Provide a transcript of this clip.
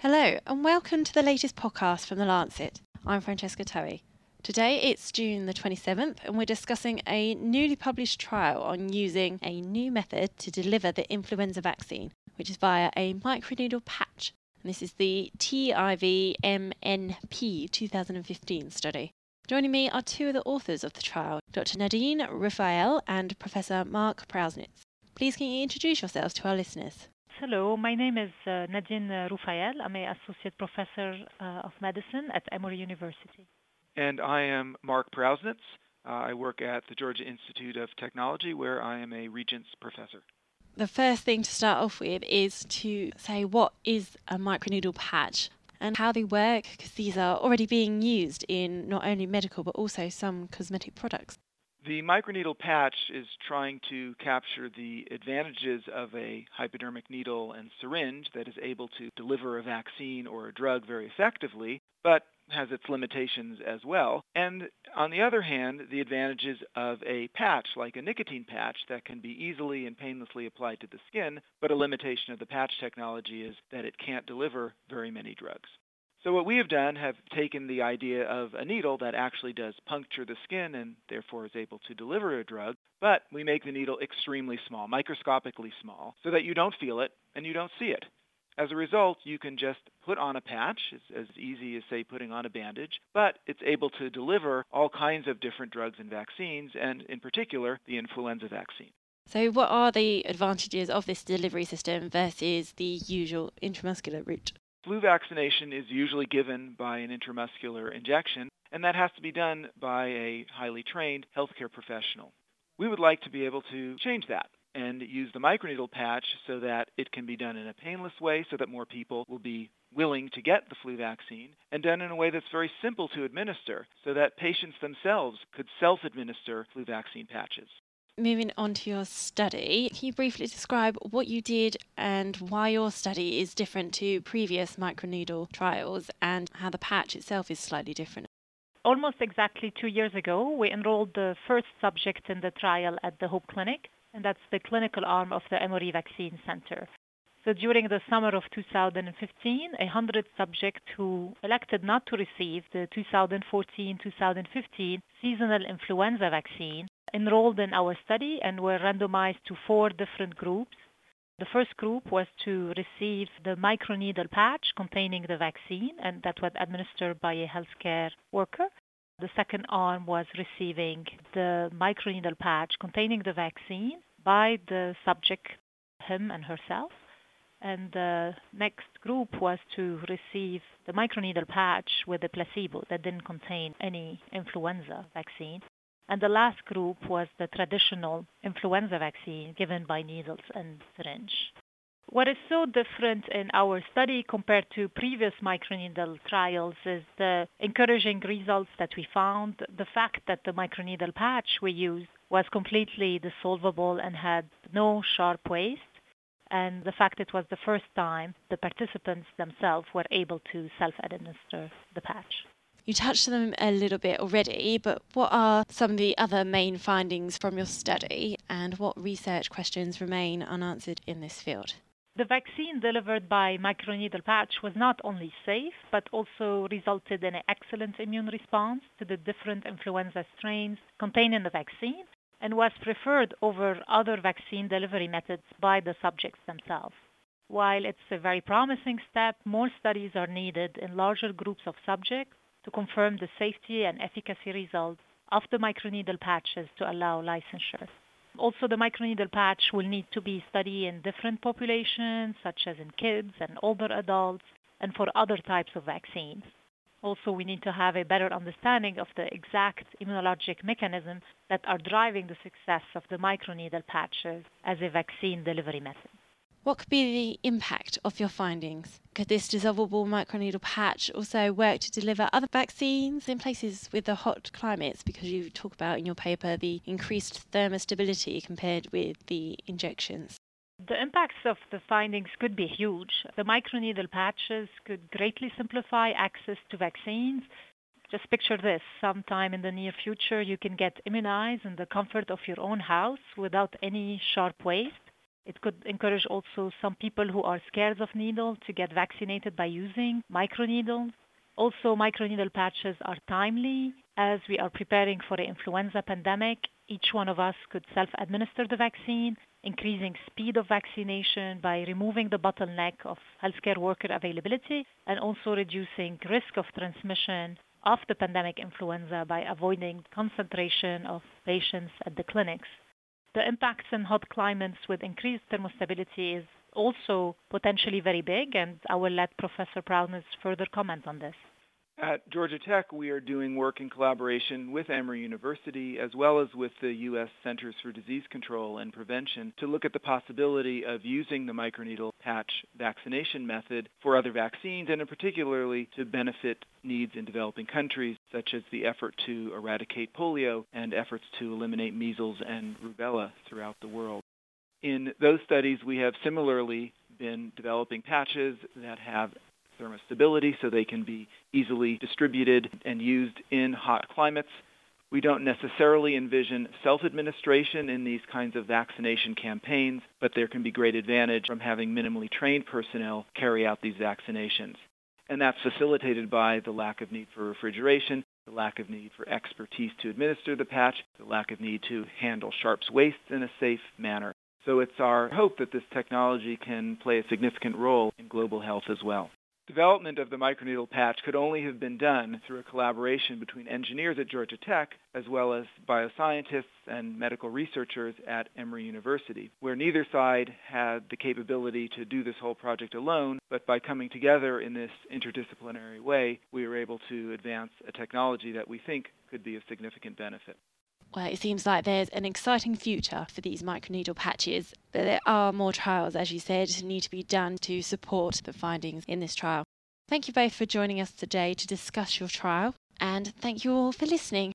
Hello, and welcome to the latest podcast from The Lancet. I'm Francesca Towie. Today it's June the 27th, and we're discussing a newly published trial on using a new method to deliver the influenza vaccine, which is via a microneedle patch. And this is the TIV-MNP 2015 study. Joining me are two of the authors of the trial, Dr. Nadine Rufael and Professor Mark Prausnitz. Please can you introduce yourselves to our listeners? Hello, my name is Nadine Rufael. I'm an associate professor of medicine at Emory University. And I am Mark Prausnitz. I work at the Georgia Institute of Technology, where I am a Regents professor. The first thing to start off with is to say what is a microneedle patch and how they work, because these are already being used in not only medical but also some cosmetic products. The microneedle patch is trying to capture the advantages of a hypodermic needle and syringe that is able to deliver a vaccine or a drug very effectively, but has its limitations as well. And on the other hand, the advantages of a patch, like a nicotine patch, that can be easily and painlessly applied to the skin, but a limitation of the patch technology is that it can't deliver very many drugs. So what we have done have taken the idea of a needle that actually does puncture the skin and therefore is able to deliver a drug, but we make the needle extremely small, microscopically small, so that you don't feel it and you don't see it. As a result, you can just put on a patch. It's as easy as, say, putting on a bandage, but it's able to deliver all kinds of different drugs and vaccines, and in particular, the influenza vaccine. So what are the advantages of this delivery system versus the usual intramuscular route? Flu vaccination is usually given by an intramuscular injection, and that has to be done by a highly trained healthcare professional. We would like to be able to change that and use the microneedle patch so that it can be done in a painless way so that more people will be willing to get the flu vaccine, and done in a way that's very simple to administer so that patients themselves could self-administer flu vaccine patches. Moving on to your study, can you briefly describe what you did and why your study is different to previous microneedle trials and how the patch itself is slightly different? Almost exactly 2 years ago, we enrolled the first subject in the trial at the Hope Clinic, and that's the clinical arm of the Emory Vaccine Center. So during the summer of 2015, 100 subjects who elected not to receive the 2014-2015 seasonal influenza vaccine enrolled in our study and were randomized to 4 different groups. The first group was to receive the microneedle patch containing the vaccine, and that was administered by a healthcare worker. The second arm was receiving the microneedle patch containing the vaccine by the subject, him and herself. And the next group was to receive the microneedle patch with a placebo that didn't contain any influenza vaccine. And the last group was the traditional influenza vaccine given by needles and syringe. What is so different in our study compared to previous microneedle trials is the encouraging results that we found. The fact that the microneedle patch we used was completely dissolvable and had no sharp waste, and the fact it was the first time the participants themselves were able to self-administer the patch. You touched on them a little bit already, but what are some of the other main findings from your study and what research questions remain unanswered in this field? The vaccine delivered by microneedle patch was not only safe, but also resulted in an excellent immune response to the different influenza strains contained in the vaccine and was preferred over other vaccine delivery methods by the subjects themselves. While it's a very promising step, more studies are needed in larger groups of subjects to confirm the safety and efficacy results of the microneedle patches to allow licensure. Also, the microneedle patch will need to be studied in different populations, such as in kids and older adults, and for other types of vaccines. Also, we need to have a better understanding of the exact immunologic mechanisms that are driving the success of the microneedle patches as a vaccine delivery method. What could be the impact of your findings? Could this dissolvable microneedle patch also work to deliver other vaccines in places with the hot climates? Because you talk about in your paper the increased thermostability compared with the injections. The impacts of the findings could be huge. The microneedle patches could greatly simplify access to vaccines. Just picture this. Sometime in the near future, you can get immunized in the comfort of your own house without any sharp waste. It could encourage also some people who are scared of needles to get vaccinated by using microneedles. Also, microneedle patches are timely. As we are preparing for the influenza pandemic, each one of us could self-administer the vaccine, increasing speed of vaccination by removing the bottleneck of healthcare worker availability and also reducing risk of transmission of the pandemic influenza by avoiding concentration of patients at the clinics. The impacts in hot climates with increased thermostability is also potentially very big, and I will let Professor Prowdness further comment on this. At Georgia Tech, we are doing work in collaboration with Emory University as well as with the U.S. Centers for Disease Control and Prevention to look at the possibility of using the microneedle patch vaccination method for other vaccines and in particularly to benefit needs in developing countries such as the effort to eradicate polio and efforts to eliminate measles and rubella throughout the world. In those studies, we have similarly been developing patches that have thermostability so they can be easily distributed and used in hot climates. We don't necessarily envision self-administration in these kinds of vaccination campaigns, but there can be great advantage from having minimally trained personnel carry out these vaccinations. And that's facilitated by the lack of need for refrigeration, the lack of need for expertise to administer the patch, the lack of need to handle sharps wastes in a safe manner. So it's our hope that this technology can play a significant role in global health as well. Development of the microneedle patch could only have been done through a collaboration between engineers at Georgia Tech as well as bioscientists and medical researchers at Emory University, where neither side had the capability to do this whole project alone, but by coming together in this interdisciplinary way, we were able to advance a technology that we think could be of significant benefit. Well, it seems like there's an exciting future for these microneedle patches, but there are more trials, as you said, need to be done to support the findings in this trial. Thank you both for joining us today to discuss your trial, and thank you all for listening.